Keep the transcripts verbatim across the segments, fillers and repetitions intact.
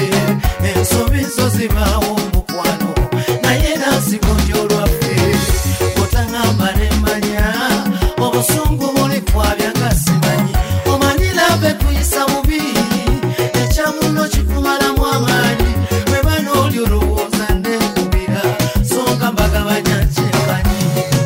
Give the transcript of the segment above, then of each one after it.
ensobizo zibaawo mukwano naye nasigonjo lwaffe otangamba nemmanya obusungu buli kwabyaga simanyi omanyira be kuyisa bubi ekyamuno kikumalamu amaanyi bwe bano oli olowooza nekubira songa mbagabanya kyenkanyi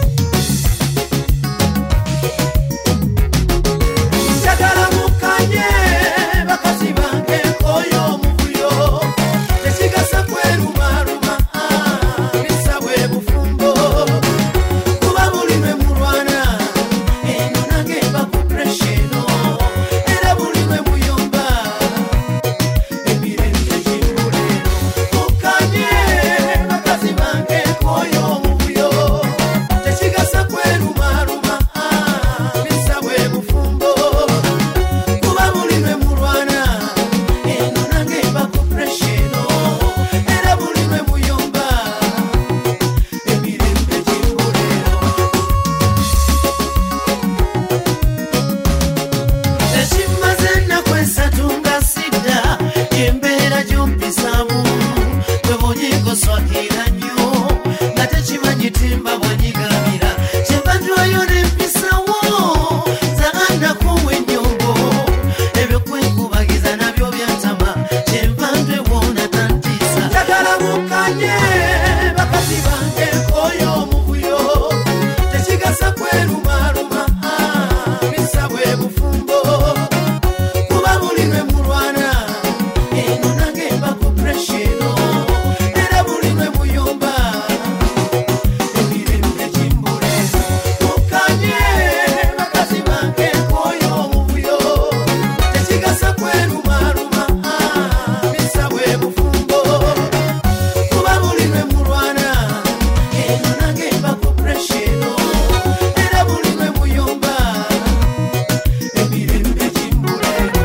njagala mukanye bakazi bange koyo omuvuyo tekigasa kwerumaruma bisa bwe bufumbo kuba buli lwe mulwana eno nange mba ku presheno era buli lwe muyomba emirembe gimbuleno mukanye bakazi bange koyo omuvuyo tekigasa kwerumaruma bisa bwe bufumbo kuba buli lwe mulwana eno nange mba ku presheno era buli lwe muyomba emirembe gimbuleno ekimaze ennaku esatu nga sidda embeera gy'ompisaamu bwe bunyigoswakira nnyo nga tekimanyi timba bwanyigambira kyenva ntwayo nempisawo zagannakuwa ennyombo ebyokwenkubagiza nabyo byantama kyenva ntwewona tantiisa njagala mukanye bakazi bange koyo omuvuyo tekigasa kwerumaruma bisa bwe bufumbo kuba buli lwe mulwana eno nange mba ku presheno era buli lwe muyomba emirembe gimbuleno mukanye bakazi bange koyo omuvuyo tekigasa kwerumaruma bisa bwe bufumbo kuba buli lwe mulwana eno nange mba ku presheno era buli lwe muyomba emirembe gimbuleno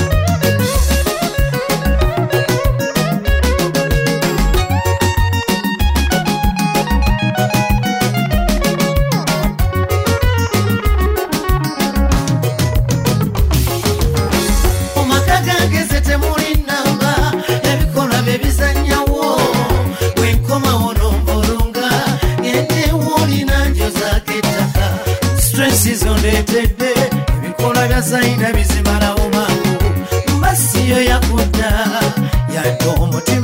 omaka gangeze temuli namba ebikolwa bye bizannyawo bwenkomawo nombolonga ngendewo olina njozaako ettaka stresi zondeetedde ebikolwa bya sayina bizimalawo mangu mbasiyo yakudda yadde omutima